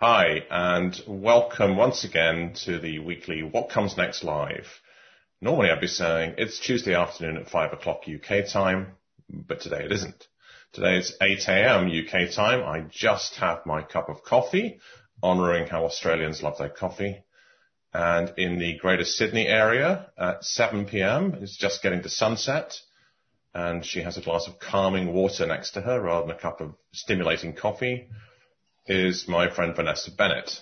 Hi, and welcome once again to the weekly What Comes Next Live. Normally I'd be saying it's Tuesday afternoon at 5 o'clock UK time, but today it isn't. Today it's 8 a.m. UK time. I just have my cup of coffee, honouring how Australians love their coffee. And in the Greater Sydney area at 7 p.m, it's just getting to sunset, and she has a glass of calming water next to her rather than a cup of stimulating coffee, is my friend Vanessa Bennett.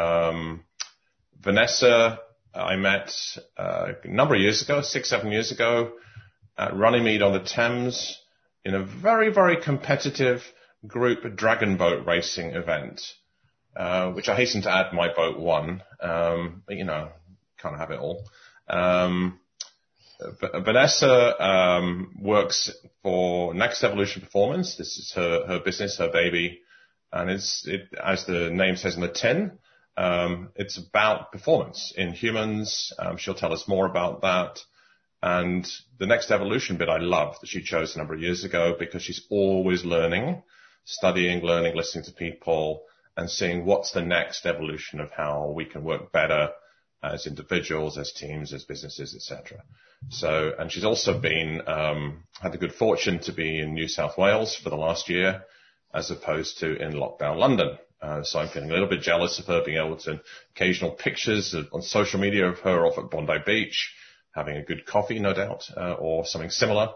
Vanessa, I met a number of years ago, 6-7 years ago, at Runnymede on the Thames in a very, very competitive group dragon boat racing event, which I hasten to add my boat won. But can't have it all. Vanessa works for Next Evolution Performance. This is her business, her baby. And as the name says in the tin, it's about performance in humans. She'll tell us more about that. And the next evolution bit I love that she chose a number of years ago, because she's always learning, studying, learning, listening to people, and seeing what's the next evolution of how we can work better as individuals, as teams, as businesses, etc. So, and she's also been had the good fortune to be in New South Wales for the last year, as opposed to in lockdown London. So I'm feeling a little bit jealous of her being able to occasional pictures on social media of her off at Bondi Beach, having a good coffee, no doubt, or something similar.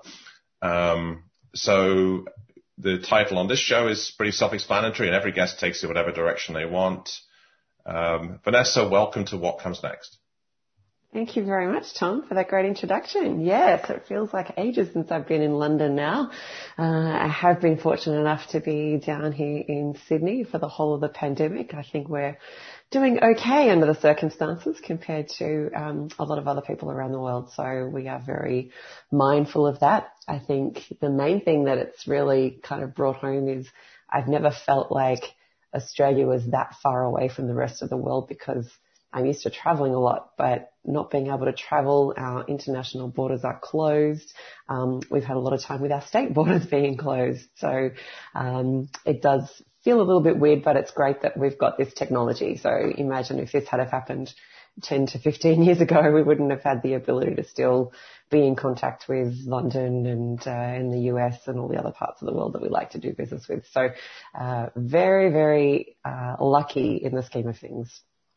So the title on this show is pretty self-explanatory, and every guest takes it whatever direction they want. Vanessa, welcome to What Comes Next. Thank you very much, Tom, for that great introduction. Yes, it feels like ages since I've been in London now. I have been fortunate enough to be down here in Sydney for the whole of the pandemic. I think we're doing okay under the circumstances compared to a lot of other people around the world. So we are very mindful of that. I think the main thing that it's really kind of brought home is I've never felt like Australia was that far away from the rest of the world, because I'm used to traveling a lot, but not being able to travel. Our international borders are closed. We've had a lot of time with our state borders being closed. So it does feel a little bit weird, but it's great that we've got this technology. So imagine if this had have happened 10 to 15 years ago, we wouldn't have had the ability to still be in contact with London and in the US and all the other parts of the world that we like to do business with. So very, very lucky in the scheme of things.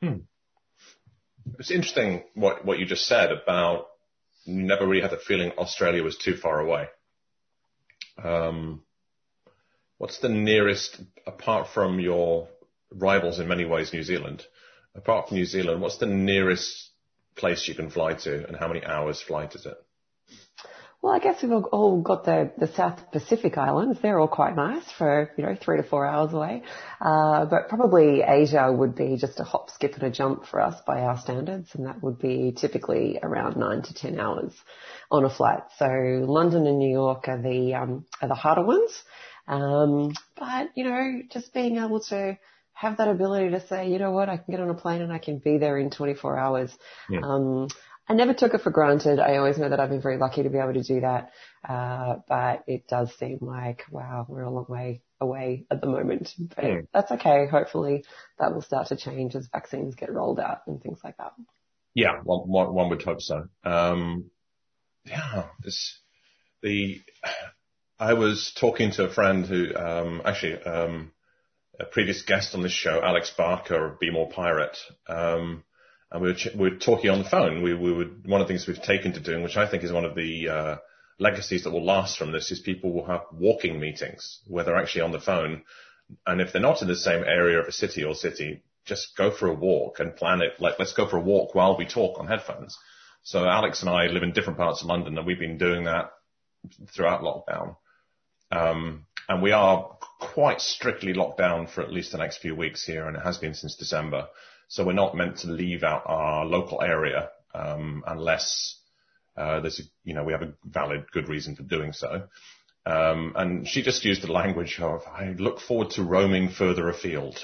It's interesting what you just said about you never really had the feeling Australia was too far away. What's the nearest, apart from your rivals in many ways, New Zealand, apart from New Zealand, what's the nearest place you can fly to, and how many hours flight is it? Well, I guess we've all got the South Pacific Islands. They're all quite nice for, 3 to 4 hours away. But probably Asia would be just a hop, skip and a jump for us by our standards. And that would be typically around 9 to 10 hours on a flight. So London and New York are the harder ones. But, just being able to have that ability to say, you know what, I can get on a plane and I can be there in 24 hours. Yeah. I never took it for granted. I always know that I've been very lucky to be able to do that. But it does seem like, wow, we're a long way away at the moment. But that's okay. Hopefully that will start to change as vaccines get rolled out and things like that. Yeah, one would hope so. I was talking to a friend who, a previous guest on this show, Alex Barker of Be More Pirate, and we were talking on the phone. One of the things we've taken to doing, which I think is one of the legacies that will last from this, is people will have walking meetings where they're actually on the phone. And if they're not in the same area of a city, just go for a walk and plan it. Like, let's go for a walk while we talk on headphones. So Alex and I live in different parts of London, and we've been doing that throughout lockdown. And we are quite strictly locked down for at least the next few weeks here, and it has been since December. So we're not meant to leave out our local area unless we have a valid, good reason for doing so. And she just used the language of, I look forward to roaming further afield.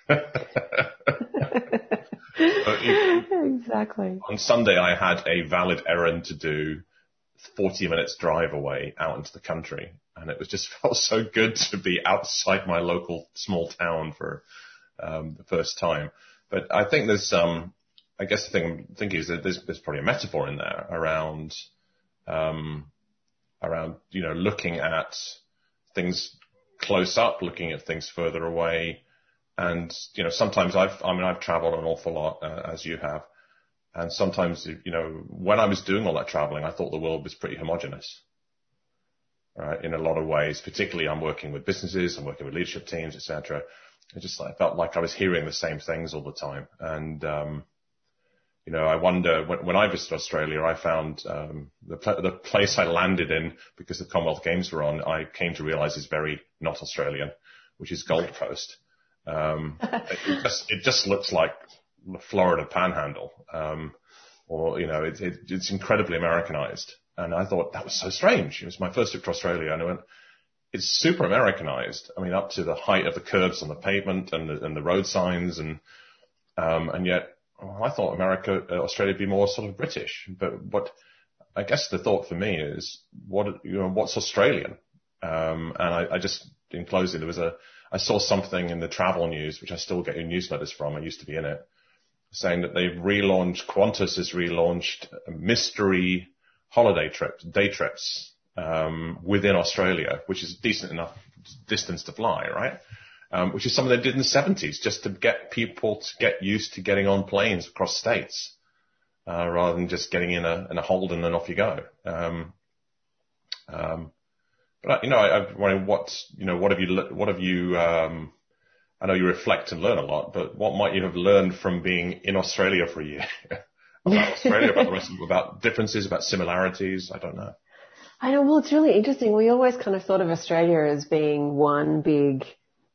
Exactly. On Sunday, I had a valid errand to do 40 minutes drive away out into the country. And it was just felt so good to be outside my local small town for the first time. But I think there's I guess the thing I'm thinking is that there's probably a metaphor in there around looking at things close up, looking at things further away. And, sometimes I've traveled an awful lot, as you have. And sometimes, when I was doing all that traveling, I thought the world was pretty homogenous, right? In a lot of ways, particularly I'm working with businesses, I'm working with leadership teams, etc. I felt like I was hearing the same things all the time. And, I wonder when I visited Australia, I found, the place I landed in because the Commonwealth Games were on, I came to realize is very not Australian, which is Gold Coast. It just looks like the Florida Panhandle, it's incredibly Americanized. And I thought that was so strange. It was my first trip to Australia, and I went, it's super Americanized. I mean, up to the height of the curbs on the pavement and the road signs, and yet I thought Australia would be more sort of British. But what I guess the thought for me is, what's Australian? And I just, in closing, I saw something in the travel news, which I still get in newsletters from. I used to be in it, saying that Qantas has relaunched mystery holiday trips, day trips, within Australia, which is decent enough distance to fly, right? Which is something they did in the 70s, just to get people to get used to getting on planes across states, rather than just getting in a Holden and off you go. But I wondering what have you, I know you reflect and learn a lot, but what might you have learned from being in Australia for a year about Australia, about the rest of, about differences, about similarities? I don't know. I know. Well, it's really interesting. We always kind of thought of Australia as being one big,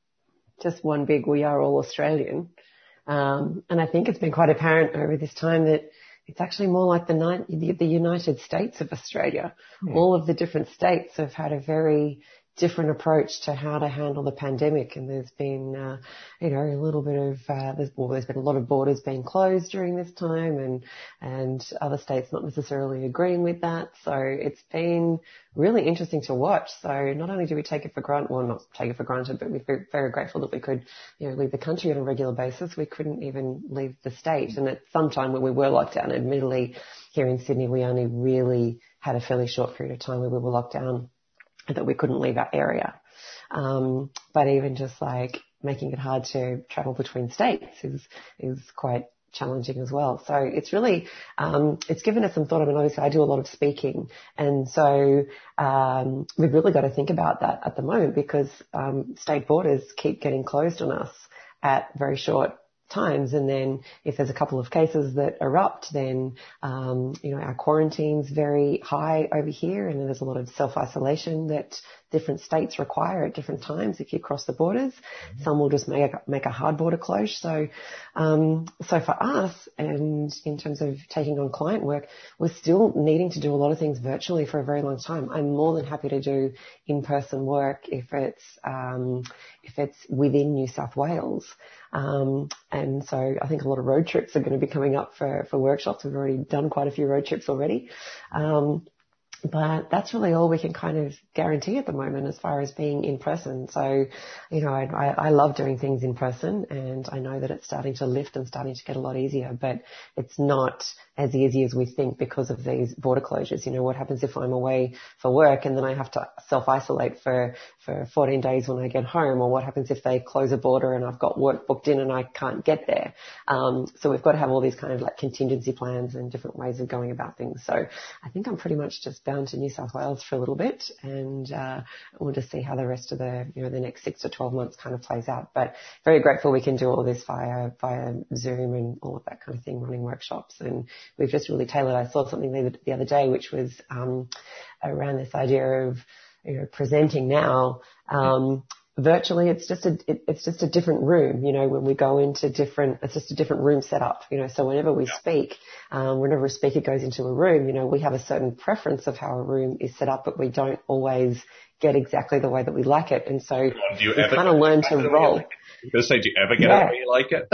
we are all Australian. And I think it's been quite apparent over this time that it's actually more like the United States of Australia. All of the different states have had a very different approach to how to handle the pandemic. And there's been, a little bit of, there's been a lot of borders being closed during this time, and other states not necessarily agreeing with that. So it's been really interesting to watch. So not only do we take it for granted, well, not take it for granted, but we're very, very grateful that we could, leave the country on a regular basis. We couldn't even leave the state. And at some time when we were locked down, admittedly, here in Sydney, we only really had a fairly short period of time where we were locked down, that we couldn't leave our area. But even just like making it hard to travel between states is quite challenging as well. So it's really, it's given us some thought. I mean, obviously I do a lot of speaking, and so, we've really got to think about that at the moment, because, state borders keep getting closed on us at very short times. And then if there's a couple of cases that erupt, then, our quarantine's very high over here. And then there's a lot of self-isolation that different states require at different times if you cross the borders. Some will just make a hard border close. So for us, and in terms of taking on client work, we're still needing to do a lot of things virtually for a very long time. I'm more than happy to do in-person work if it's within New South Wales. And so I think a lot of road trips are going to be coming up for workshops. We've already done quite a few road trips already. But that's really all we can kind of guarantee at the moment as far as being in person. So, I love doing things in person, and I know that it's starting to lift and starting to get a lot easier, but it's not as easy as we think because of these border closures. What happens if I'm away for work and then I have to self-isolate for 14 days when I get home? Or what happens if they close a border and I've got work booked in and I can't get there? So we've got to have all these kind of like contingency plans and different ways of going about things. So I think I'm pretty much just bound to New South Wales for a little bit, and we'll just see how the rest of the next 6 to 12 months kind of plays out. But very grateful we can do all this via Zoom and all of that kind of thing, running workshops. And we've just really tailored. I saw something the other day, which was around this idea of presenting now. Virtually, it's just a different room. When we go into it's just a different room setup. So whenever we speak, whenever a speaker goes into a room, we have a certain preference of how a room is set up, but we don't always get exactly the way that we like it. And so we kind of learn to roll. I'm going to say, do you ever get it the way you like it?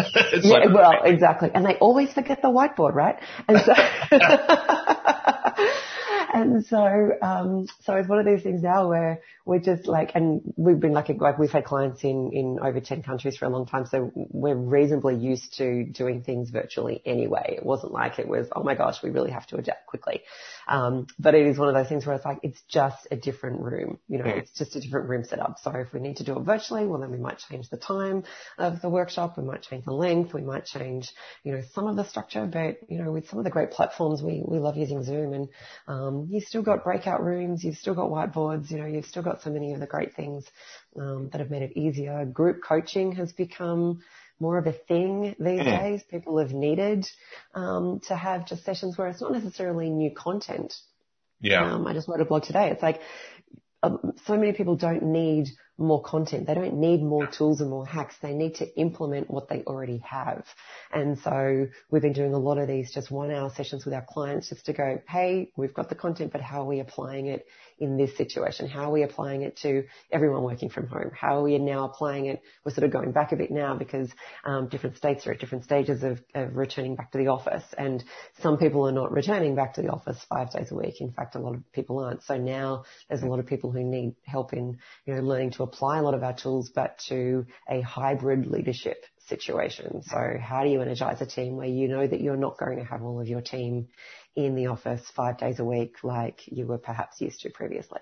Exactly. And they always forget the whiteboard, right? And so, And so it's one of these things now where we're just like, and we've been like we've had clients in over 10 countries for a long time. So we're reasonably used to doing things virtually anyway. It wasn't like it was, oh my gosh, we really have to adapt quickly. But it is one of those things where it's like, it's just a different room, it's just a different room setup. So if we need to do it virtually, well, then we might change the time of the workshop. We might change the length. We might change, some of the structure, but, with some of the great platforms, we love using Zoom, and, you've still got breakout rooms. You've still got whiteboards, you've still got so many of the great things, that have made it easier. Group coaching has become more of a thing these days. People have needed, to have just sessions where it's not necessarily new content. Yeah. I just wrote a blog today. It's like, so many people don't need more content. They don't need more tools and more hacks. They need to implement what they already have. And so we've been doing a lot of these just 1 hour sessions with our clients just to go, hey, we've got the content, but how are we applying it in this situation? How are we applying it to everyone working from home? How are we now applying it? We're sort of going back a bit now because different states are at different stages of returning back to the office. And some people are not returning back to the office 5 days a week. In fact, a lot of people aren't. So now there's a lot of people who need help in, learning to apply a lot of our tools, but to a hybrid leadership situation. So how do you energize a team where you know that you're not going to have all of your team in the office 5 days a week like you were perhaps used to previously?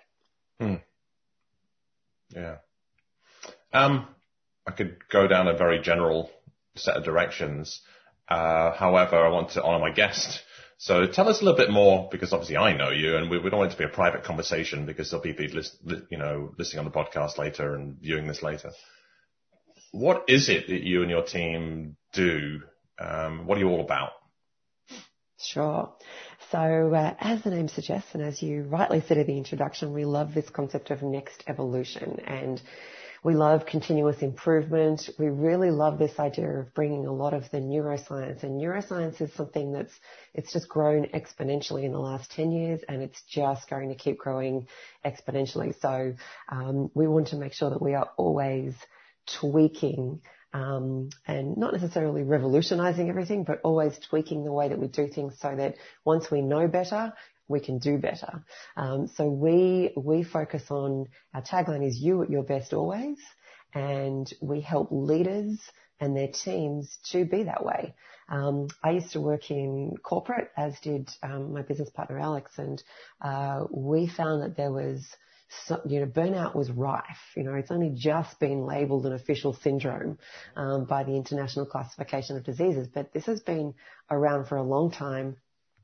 Yeah. I could go down a very general set of directions. However, I want to honor my guest. So tell us a little bit more, because obviously I know you, and we don't want it to be a private conversation because there'll be people listening on the podcast later and viewing this later. What is it that you and your team do? What are you all about? Sure. So as the name suggests, and as you rightly said in the introduction, we love this concept of next evolution, and we love continuous improvement. We really love this idea of bringing a lot of the neuroscience, and neuroscience is something it's just grown exponentially in the last 10 years, and it's just going to keep growing exponentially. So we want to make sure that we are always tweaking and not necessarily revolutionizing everything, but always tweaking the way that we do things so that once we know better, we can do better. So we focus on, our tagline is you at your best always, and we help leaders and their teams to be that way. I used to work in corporate, as did my business partner Alex, and we found that there was burnout was rife. It's only just been labelled an official syndrome by the International Classification of Diseases, but this has been around for a long time.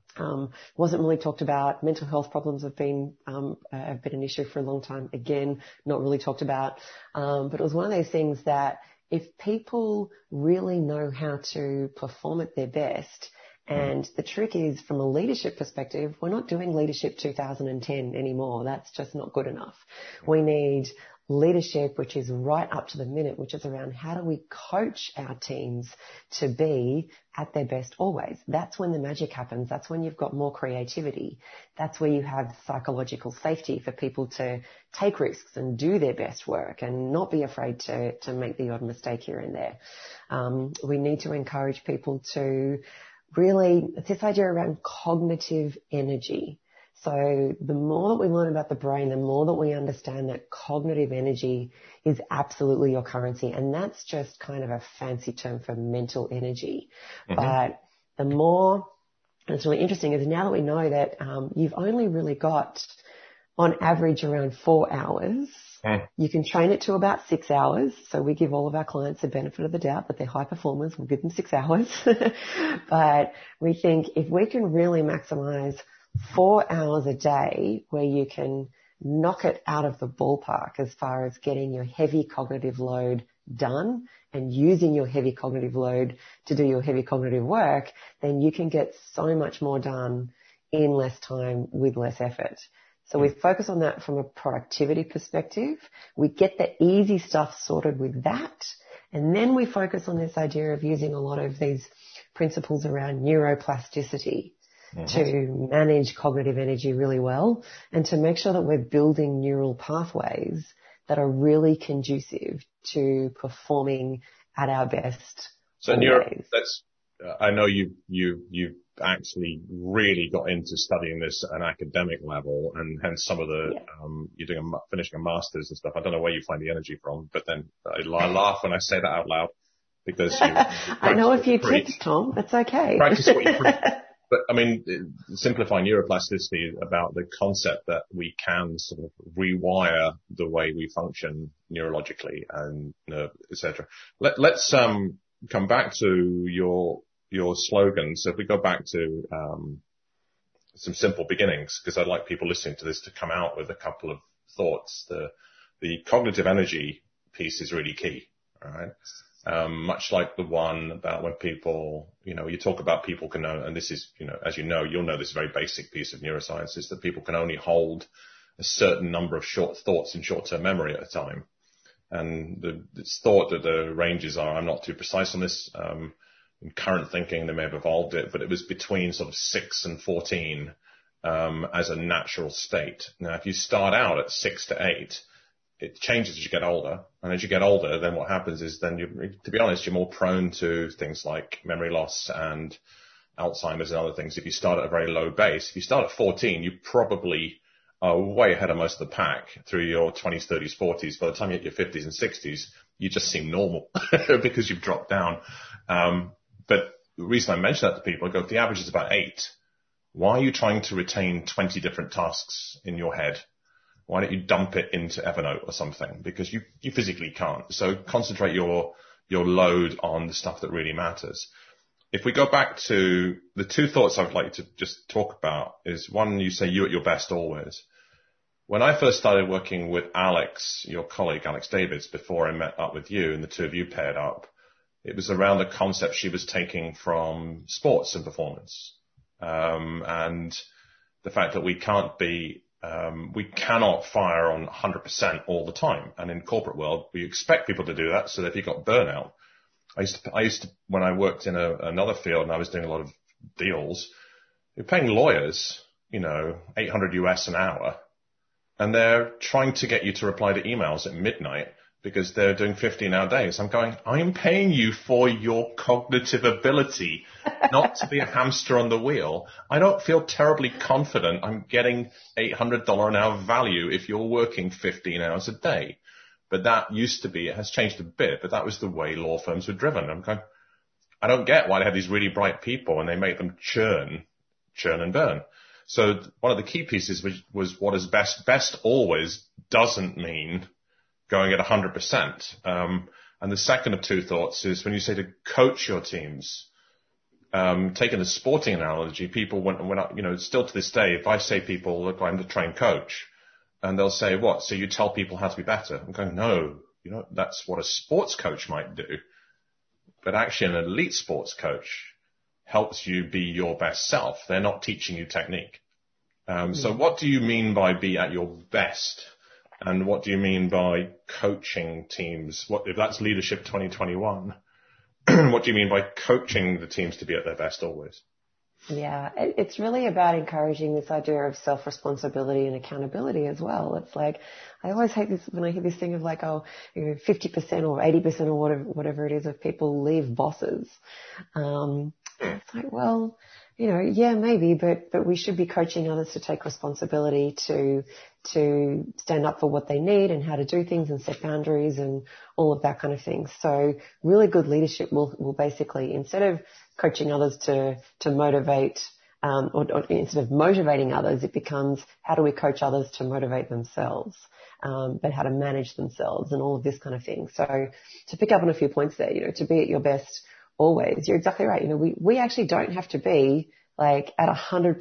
Wasn't really talked about. Mental health problems have been an issue for a long time. Again, not really talked about. But it was one of those things that if people really know how to perform at their best, and the trick is, from a leadership perspective, we're not doing leadership 2010 anymore. That's just not good enough. We need leadership which is right up to the minute, which is around how do we coach our teams to be at their best always. That's when the magic happens. That's when you've got more creativity. That's where you have psychological safety for people to take risks and do their best work and not be afraid to make the odd mistake here and there. We need to encourage people to really, it's this idea around cognitive energy. So the more that we learn about the brain, the more that we understand that cognitive energy is absolutely your currency. And that's just kind of a fancy term for mental energy. But the more, and it's really interesting, is now that we know that you've only really got, on average, around 4 hours. You can train it to about 6 hours. So we give all of our clients the benefit of the doubt that they're high performers. We'll give them 6 hours. But we think if we can really maximize 4 hours a day where you can knock it out of the ballpark as far as getting your heavy cognitive load done and using your heavy cognitive load to do your heavy cognitive work, then you can get so much more done in less time with less effort. So we focus on that from a productivity perspective. We get the easy stuff sorted with that. And then we focus on this idea of using a lot of these principles around neuroplasticity to manage cognitive energy really well and to make sure that we're building neural pathways that are really conducive to performing at our best. So I know you've actually really got into studying this at an academic level, and hence some of the, you're doing finishing a master's and stuff. I don't know where you find the energy from, but then I laugh when I say that out loud because I know a few tips, Tom. It's okay. Practice what you preach. But I mean, simplifying neuroplasticity about the concept that we can sort of rewire the way we function neurologically and etc. Let's come back to your slogan. So if we go back to some simple beginnings, because I'd like people listening to this to come out with a couple of thoughts. The cognitive energy piece is really key. All right. Much like the one about when people, you talk about people can know, and this is, as you'll know this very basic piece of neuroscience is that people can only hold a certain number of short thoughts in short-term memory at a time. And it's thought that the ranges are, I'm not too precise on this, in current thinking, they may have evolved it, but it was between sort of 6 and 14, as a natural state. Now, if you start out at 6 to 8, it changes as you get older. And as you get older, then what happens is then to be honest, you're more prone to things like memory loss and Alzheimer's and other things. If you start at a very low base, if you start at 14, you probably are way ahead of most of the pack through your 20s, 30s, 40s. By the time you hit your 50s and 60s, you just seem normal because you've dropped down. But the reason I mention that to people, I go, if the average is about 8, why are you trying to retain 20 different tasks in your head? Why don't you dump it into Evernote or something? Because you physically can't. So concentrate your load on the stuff that really matters. If we go back to the two thoughts I'd like to just talk about is one, you say you at your best always. When I first started working with Alex, your colleague, Alex Davids, before I met up with you and the two of you paired up, it was around the concept she was taking from sports and performance. And the fact that we cannot fire on 100% all the time. And in corporate world, we expect people to do that so that if you've got burnout. I used to, when I worked in another field and I was doing a lot of deals, you're paying lawyers, $800 US an hour, and they're trying to get you to reply to emails at midnight because they're doing 15-hour days. I'm going, I'm paying you for your cognitive ability, not to be a hamster on the wheel. I don't feel terribly confident I'm getting $800 an hour value if you're working 15 hours a day. But that used to be, it has changed a bit, but that was the way law firms were driven. I'm going, I don't get why they have these really bright people and they make them churn and burn. So one of the key pieces was what is best. Best always doesn't mean going at 100%. And the second of two thoughts is when you say to coach your teams, taking a sporting analogy, people still to this day, if I say people, look, I'm the trained coach, and they'll say, what? So you tell people how to be better? I'm going, no, that's what a sports coach might do. But actually an elite sports coach helps you be your best self. They're not teaching you technique. So what do you mean by be at your best? And what do you mean by coaching teams? If that's Leadership 2021, what do you mean by coaching the teams to be at their best always? Yeah, it's really about encouraging this idea of self-responsibility and accountability as well. It's like, I always hate this when I hear this thing of like, 50% or 80% or whatever it is of people leave bosses. It's like, well, yeah, maybe, but we should be coaching others to take responsibility, to stand up for what they need and how to do things and set boundaries and all of that kind of thing. So really good leadership will basically, instead of coaching others to motivate, or instead of motivating others, it becomes how do we coach others to motivate themselves, but how to manage themselves and all of this kind of thing. So to pick up on a few points there, to be at your best always, you're exactly right. We actually don't have to be like at 100%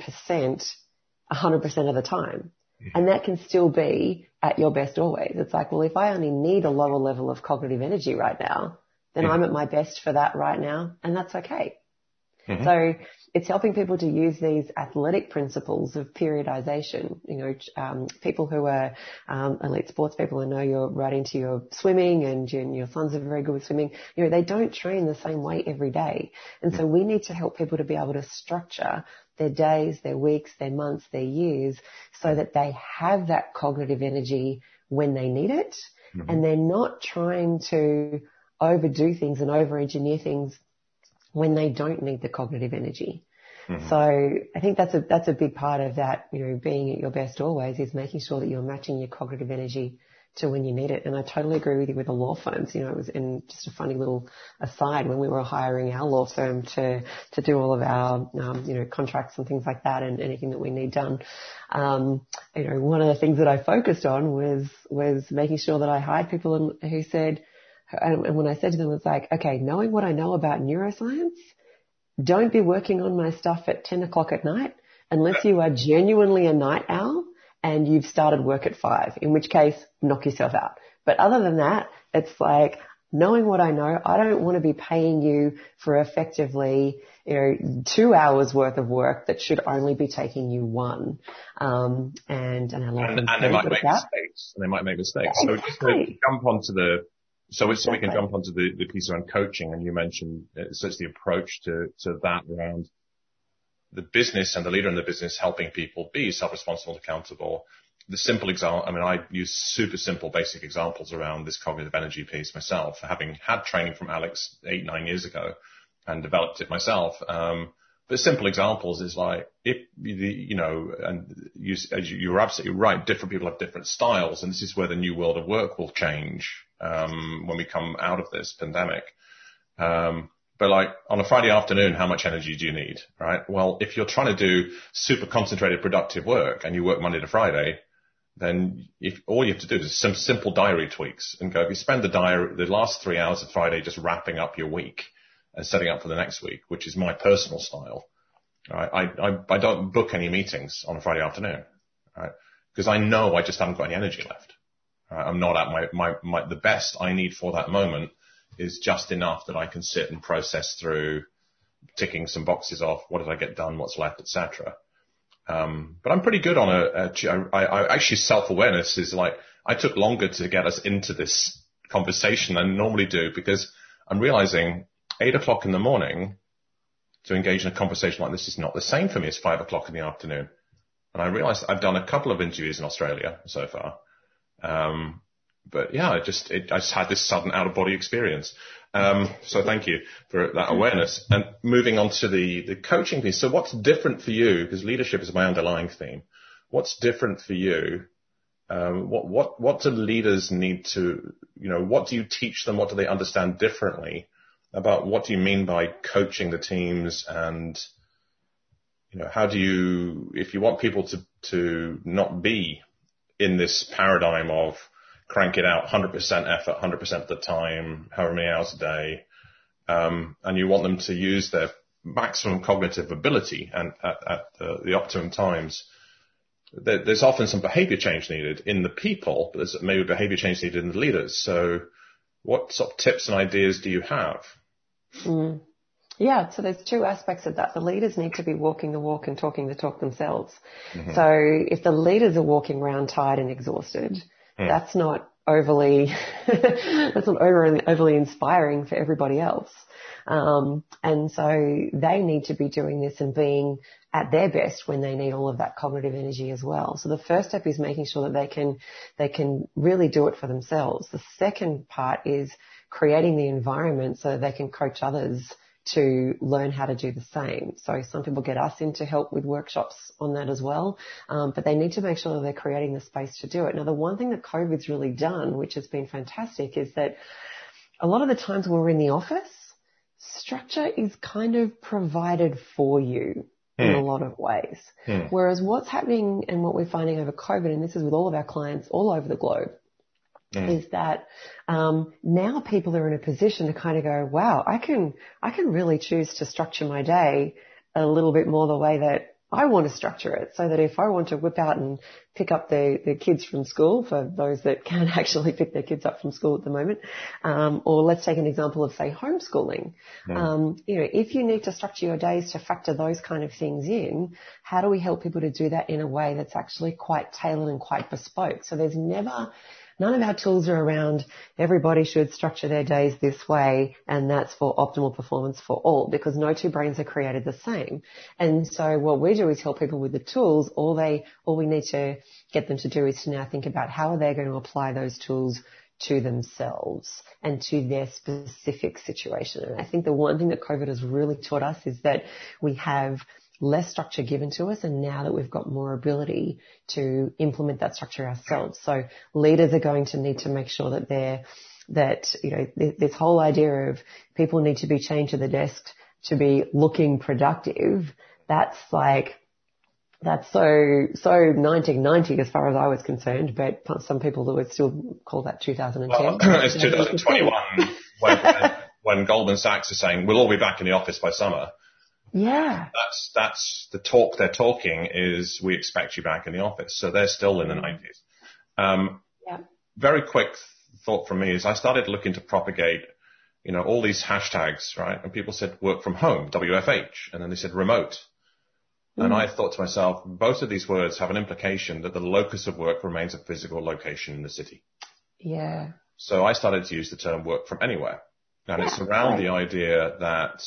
of the time. And that can still be at your best always. It's like, well, if I only need a lower level of cognitive energy right now, then I'm at my best for that right now, and that's okay. Mm-hmm. So it's helping people to use these athletic principles of periodization. People who are elite sports people, I know you're right into your swimming and your sons are very good with swimming. They don't train the same way every day. And so we need to help people to be able to structure their days, their weeks, their months, their years so that they have that cognitive energy when they need it. Mm-hmm. And they're not trying to overdo things and over-engineer things when they don't need the cognitive energy. Mm-hmm. So I think that's a big part of that, being at your best always, is making sure that you're matching your cognitive energy to when you need it. And I totally agree with you with the law firms. It was in just a funny little aside when we were hiring our law firm to do all of our, contracts and things like that and anything that we need done. One of the things that I focused on was making sure that I hired people who said, and when I said to them, it's like, okay, knowing what I know about neuroscience, don't be working on my stuff at 10 o'clock at night unless you are genuinely a night owl and you've started work at 5, in which case knock yourself out. But other than that, it's like, knowing what I know, I don't want to be paying you for effectively, 2 hours worth of work that should only be taking you 1. And they might make mistakes. And they might make mistakes. Yeah, so exactly. just to jump onto we can jump onto the piece around coaching, and you mentioned such the approach to that around the business and the leader in the business helping people be self-responsible and accountable. The simple example, I use super simple basic examples around this cognitive energy piece myself, having had training from Alex 8-9 years ago and developed it myself. But simple examples is like, if you're absolutely right, different people have different styles, and this is where the new world of work will change when we come out of this pandemic. But like on a Friday afternoon, how much energy do you need, right? Well, if you're trying to do super concentrated, productive work and you work Monday to Friday, then if all you have to do is some simple diary tweaks and go, if you spend the last 3 hours of Friday just wrapping up your week and setting up for the next week, which is my personal style, right? I don't book any meetings on a Friday afternoon, right? Because I know I just haven't got any energy left. I'm not at the best I need for that moment is just enough that I can sit and process through ticking some boxes off. What did I get done? What's left, etc. But I'm pretty good on I actually self-awareness is like, I took longer to get us into this conversation than I normally do, because I'm realizing 8 o'clock in the morning to engage in a conversation like this is not the same for me as 5 o'clock in the afternoon. And I realized I've done a couple of interviews in Australia so far. But yeah, I just had this sudden out of body experience. So thank you for that awareness. And moving on to the coaching piece. So what's different for you? Because leadership is my underlying theme. What's different for you? What do leaders need to, what do you teach them? What do they understand differently about what do you mean by coaching the teams? And, how do you, if you want people to not be in this paradigm of crank it out 100% effort, 100% of the time, however many hours a day, and you want them to use their maximum cognitive ability and at the optimum times, there's often some behavior change needed in the people, but there's maybe behavior change needed in the leaders. So what sort of tips and ideas do you have? Yeah, so there's 2 aspects of that. The leaders need to be walking the walk and talking the talk themselves. Mm-hmm. So if the leaders are walking around tired and exhausted, that's not overly inspiring for everybody else. And so they need to be doing this and being at their best when they need all of that cognitive energy as well. So the first step is making sure that they can really do it for themselves. The second part is creating the environment so that they can coach others to learn how to do the same. So some people get us in to help with workshops on that as well. But they need to make sure that they're creating the space to do it. Now, the one thing that COVID's really done, which has been fantastic, is that a lot of the times when we're in the office, structure is kind of provided for you in a lot of ways. Whereas what's happening and what we're finding over COVID, and this is with all of our clients all over the globe, is that now people are in a position to kind of go, wow, I can really choose to structure my day a little bit more the way that I want to structure it, so that if I want to whip out and pick up the kids from school, for those that can actually pick their kids up from school at the moment, or let's take an example of, say, homeschooling. If you need to structure your days to factor those kind of things in, how do we help people to do that in a way that's actually quite tailored and quite bespoke? So there's none of our tools are around everybody should structure their days this way and that's for optimal performance for all, because no 2 brains are created the same. And so what we do is help people with the tools. All we need to get them to do is to now think about how are they going to apply those tools to themselves and to their specific situation. And I think the one thing that COVID has really taught us is that we have less structure given to us, and now that we've got more ability to implement that structure ourselves. So leaders are going to need to make sure that this whole idea of people need to be chained to the desk to be looking productive, that's so 1990 as far as I was concerned, but some people would still call that 2010. Well, it's 2021 when Goldman Sachs is saying we'll all be back in the office by summer. Yeah. That's the talk they're talking is we expect you back in the office. So they're still in the 90s. Very quick thought from me is I started looking to propagate, all these hashtags, right? And people said work from home, WFH, and then they said remote. And I thought to myself, both of these words have an implication that the locus of work remains a physical location in the city. Yeah. So I started to use the term work from anywhere. And it's around the idea that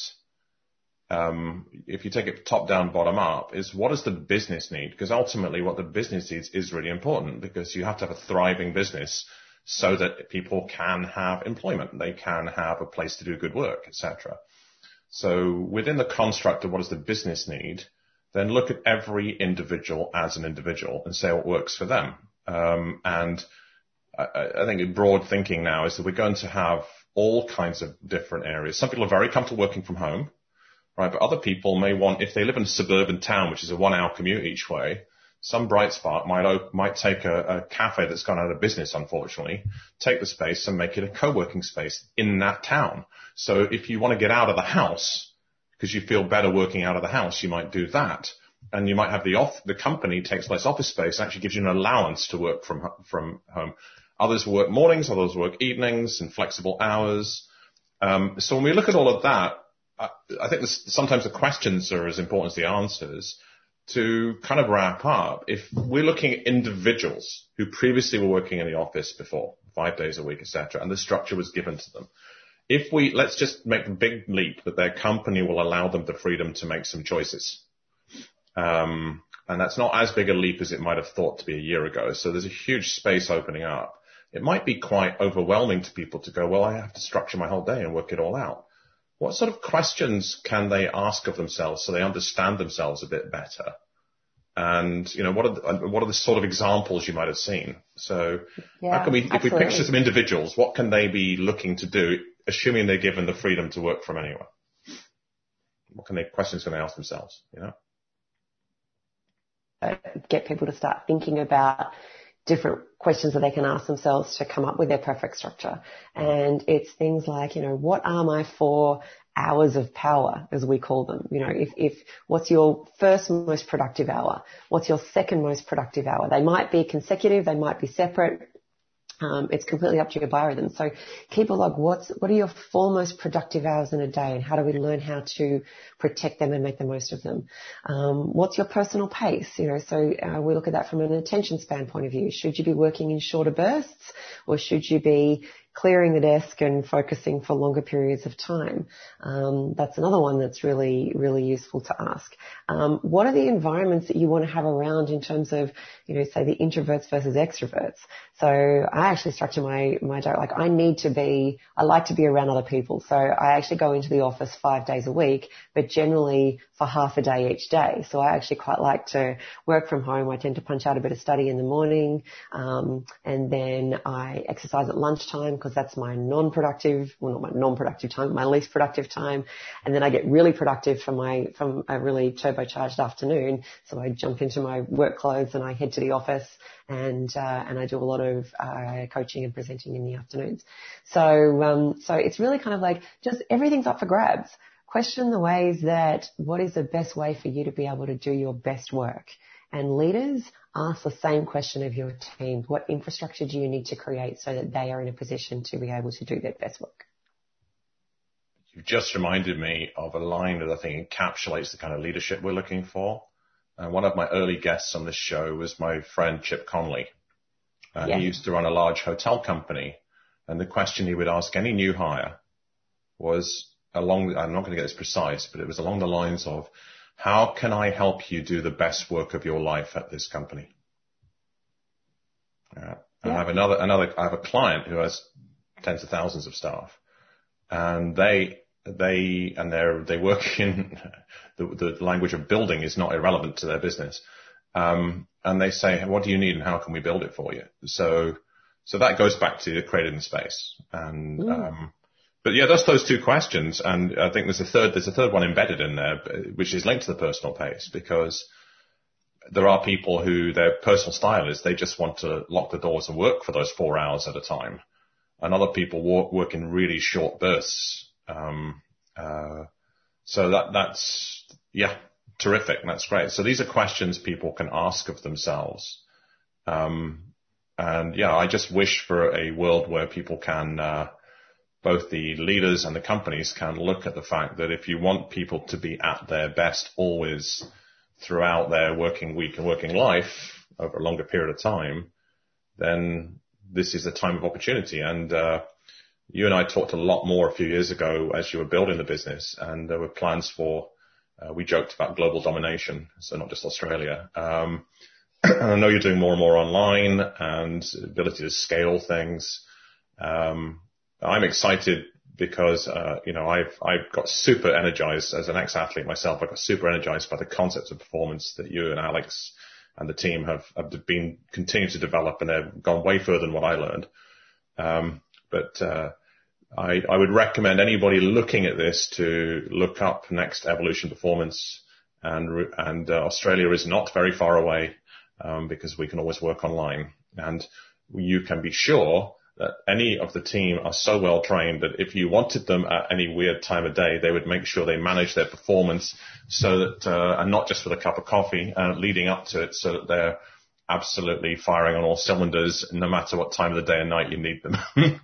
if you take it top down, bottom up, is what does the business need? Because ultimately what the business needs is really important, because you have to have a thriving business so that people can have employment. They can have a place to do good work, etc. So within the construct of what does the business need, then look at every individual as an individual and say what works for them. And I think broad thinking now is that we're going to have all kinds of different areas. Some people are very comfortable working from home, right? But other people may want, if they live in a suburban town, which is a 1 hour commute each way, some bright spark might take a cafe that's gone out of business, unfortunately, take the space and make it a co-working space in that town. So if you want to get out of the house because you feel better working out of the house, you might do that. And you might have the company takes less office space and actually gives you an allowance to work from home. Others work mornings, others work evenings and flexible hours. So when we look at all of that, I think sometimes the questions are as important as the answers. To kind of wrap up, if we're looking at individuals who previously were working in the office before, 5 days a week, etc., and the structure was given to them, let's just make the big leap that their company will allow them the freedom to make some choices. And that's not as big a leap as it might have thought to be a year ago. So there's a huge space opening up. It might be quite overwhelming to people to go, well, I have to structure my whole day and work it all out. What sort of questions can they ask of themselves so they understand themselves a bit better? And, what are the sort of examples you might have seen? So how can if we picture some individuals, what can they be looking to do, assuming they're given the freedom to work from anywhere? Questions can they ask themselves, Get people to start thinking about different questions that they can ask themselves to come up with their perfect structure. And it's things like, what are my 4 hours of power, as we call them? If what's your first most productive hour? What's your second most productive hour? They might be consecutive, they might be separate. It's completely up to your biorhythm. So keep a log. What are your 4 most productive hours in a day, and how do we learn how to protect them and make the most of them? What's your personal pace? So we look at that from an attention span point of view. Should you be working in shorter bursts, or should you be clearing the desk and focusing for longer periods of time? That's another one that's really, really useful to ask. What are the environments that you want to have around in terms of, say the introverts versus extroverts? So I actually structure my day, I like to be around other people. So I actually go into the office 5 days a week, but generally for half a day each day. So I actually quite like to work from home. I tend to punch out a bit of study in the morning, and then I exercise at lunchtime, because that's my not my non-productive time, my least productive time. And then I get really productive from a really turbocharged afternoon. So I jump into my work clothes and I head to the office, and I do a lot of coaching and presenting in the afternoons. So it's really kind of like just everything's up for grabs. Question the ways what is the best way for you to be able to do your best work? And leaders, ask the same question of your team. What infrastructure do you need to create so that they are in a position to be able to do their best work? You've just reminded me of a line that I think encapsulates the kind of leadership we're looking for. One of my early guests on this show was my friend Chip Conley. He used to run a large hotel company. And the question he would ask any new hire was I'm not going to get this precise, but it was along the lines of, how can I help you do the best work of your life at this company? I have I have a client who has tens of thousands of staff, and they they work in the language of building is not irrelevant to their business. And they say, what do you need and how can we build it for you? So that goes back to creating the space. And, but yeah, that's those two questions. And I think there's a third one embedded in there, which is linked to the personal pace, because there are people who their personal style is they just want to lock the doors and work for those 4 hours at a time. And other people work in really short bursts. So that's, yeah, terrific. That's great. So these are questions people can ask of themselves. And yeah, I just wish for a world where people can, both the leaders and the companies can look at the fact that if you want people to be at their best always throughout their working week and working life over a longer period of time, then this is a time of opportunity. And, you and I talked a lot more a few years ago as you were building the business, and there were plans for, we joked about global domination, so not just Australia. And I know you're doing more and more online and ability to scale things. I'm excited because, I've got super energized as an ex-athlete myself. I got super energized by the concepts of performance that you and Alex and the team have been continuing to develop, and they've gone way further than what I learned. I would recommend anybody looking at this to look up Next Evolution Performance, and Australia is not very far away, because we can always work online, and you can be sure that any of the team are so well trained that if you wanted them at any weird time of day, they would make sure they manage their performance so that, and not just with a cup of coffee, leading up to it, so that they're absolutely firing on all cylinders, no matter what time of the day and night you need them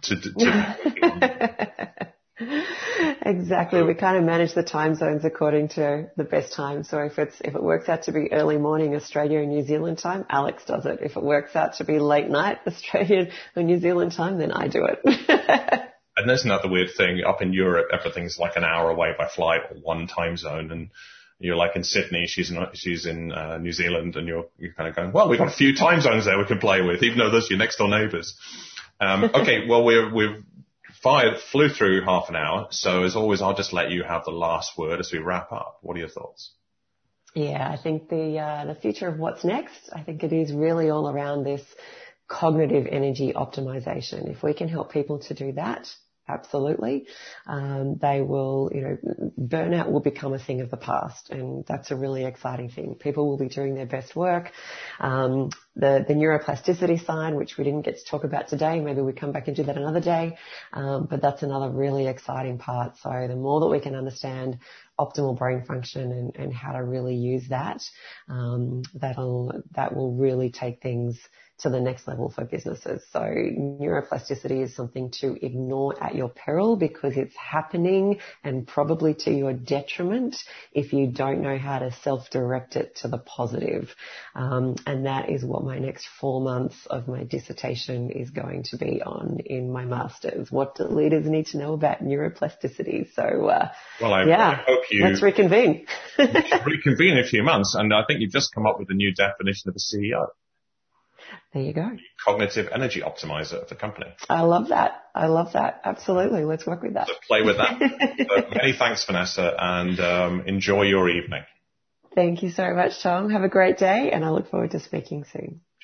Exactly. We kind of manage the time zones according to the best time. So if it works out to be early morning Australia and New Zealand time, Alex does it. If it works out to be late night Australian or New Zealand time, then I do it. And there's another weird thing. Up in Europe, everything's like an hour away by flight or one time zone. And you're like in Sydney, she's in New Zealand, and you're kind of going, well, we've got a few time zones there we can play with, even though those are your next door neighbors. Okay, well, we've flew through half an hour. So as always, I'll just let you have the last word as we wrap up. What are your thoughts? Yeah, I think the future of what's next, I think it is really all around this cognitive energy optimization. If we can help people to do that, absolutely. They will, burnout will become a thing of the past, and that's a really exciting thing. People will be doing their best work. The neuroplasticity side, which we didn't get to talk about today, maybe we come back and do that another day. But that's another really exciting part. So the more that we can understand optimal brain function and how to really use that, that will really take things to the next level for businesses. So neuroplasticity is something to ignore at your peril, because it's happening and probably to your detriment if you don't know how to self-direct it to the positive. And that is what my next 4 months of my dissertation is going to be on in my master's. What do leaders need to know about neuroplasticity? So, I hope let's reconvene. reconvene in a few months. And I think you've just come up with a new definition of a CEO. There you go. Cognitive energy optimizer of the company. I love that. Absolutely. Let's work with that. So play with that. Many thanks, Vanessa, and enjoy your evening. Thank you so much, Tom. Have a great day, and I look forward to speaking soon.